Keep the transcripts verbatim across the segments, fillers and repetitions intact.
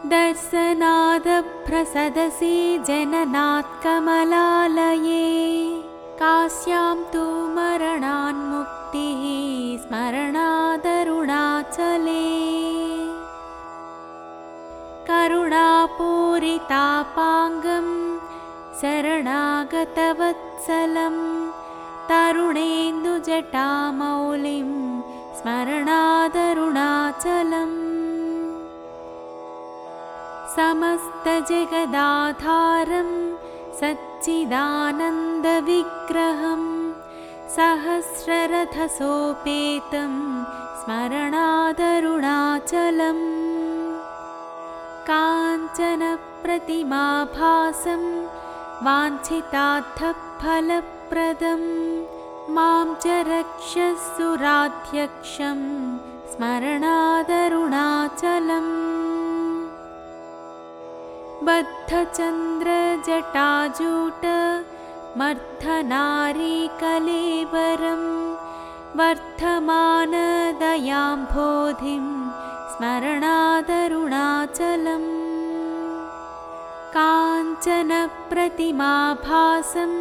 दर्शनादभ्रसदसि जननात् कमलालये काश्यां तु मरणान्मुक्तिः स्मरणादरुणाचले करुणापूरितापाङ्गं शरणागतवत्सलं तरुणेन्दुजटामौलिं स्मरणादरुणाचलम् समस्तजगदाधारं सच्चिदानन्दविग्रहं सहस्ररथसोपेतं स्मरणादरुणाचलम् काञ्चनप्रतिमाभासं वाञ्छितार्थफलप्रदं मां च रक्षस्सुराध्यक्षं स्मरणादरुणाचलम् बद्धचन्द्रजटाजूट मर्धनारीकलेवरं वर्धमानदयाम्भोधिं स्मरणादरुणाचलम् काञ्चनप्रतिमाभासं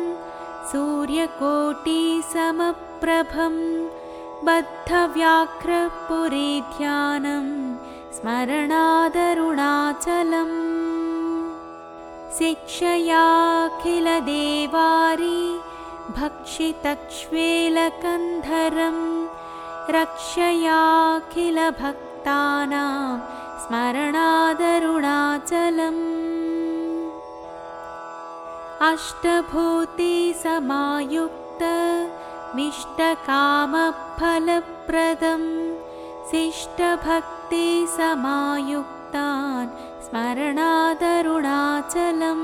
सूर्यकोटिसमप्रभं बद्धव्याघ्रपुरीध्यानं स्मरणादरुणाचलम् शिक्षयाखिलदेवारी भक्षितक्ष्वेलकन्धरं रक्षयाखिलभक्तानां स्मरणादरुणाचलम् अष्टभूतिसमायुक्त मिष्टकामफलप्रदं शिष्टभक्तिसमायुक्तान् स्मरणादरुणाचलम्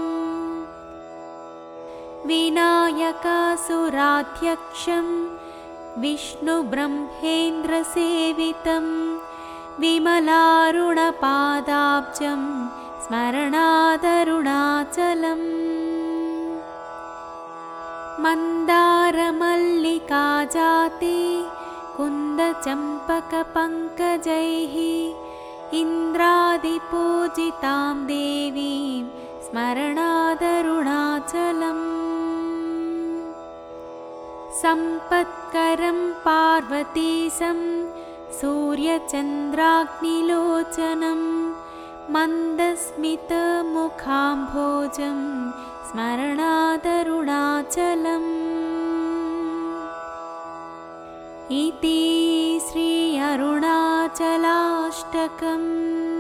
विनायकासुराध्यक्षं विष्णुब्रह्मेन्द्रसेवितं विमलारुणपादाब्जं स्मरणादरुणाचलम् मन्दारमल्लिकाजाते कुन्दचम्पकपङ्कजैः इन्द्रादिपूजितां देवीं स्मरणादरुणाचलम् सम्पत्करं पार्वतीशं सूर्यचन्द्राग्निलोचनं मन्दस्मितमुखाम्भोजं स्मरणादरुणाचलम् इति श्री अरुणाचलाष्टकम्।